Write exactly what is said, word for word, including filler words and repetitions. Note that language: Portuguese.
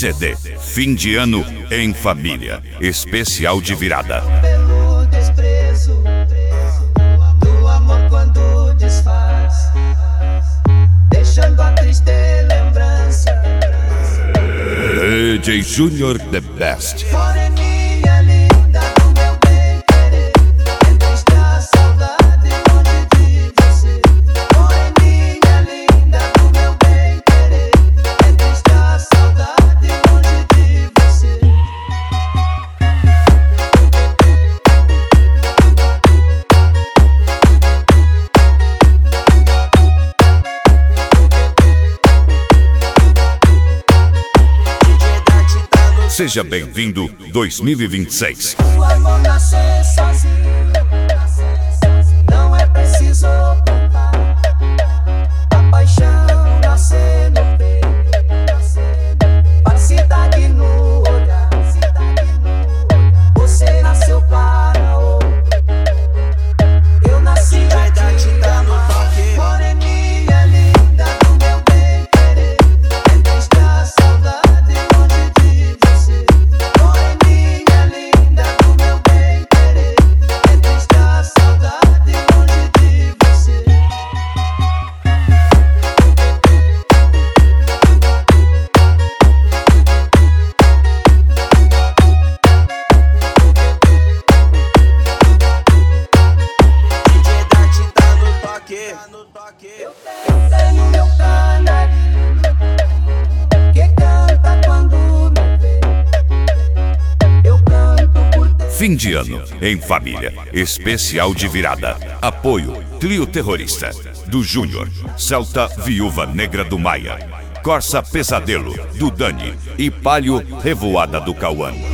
C D Fim de Ano em Família, especial de virada. Pelo desprezo do amor quando desfaz, deixando a triste lembrança. D J Junior The Best. Moreninha linda do meu bem querer, é triste a saudade longe de você. Moreninha linda do meu bem querer, é triste a saudade longe de você. Seja bem-vindo dois mil e vinte e seis. O amor nascer sozinho, não é preciso contar. A paixão nascer no peito, falsidade no olhar. Você nasceu para outro, eu nasci pra te amar. Moreninha linda do meu bem querer, é triste a saudade longe de você. Moreninha linda do meu bem querer, é triste a saudade longe de você. Eu tenho meu canarinho que canta quando me vê. Eu canto por ter. Fim de Ano em Família, especial de virada. Apoio Trio Terrorista do Júnior, Celta Viúva Negra do Maia, Corsa Pesadelo do Dani e Palio Revoada do Cauã.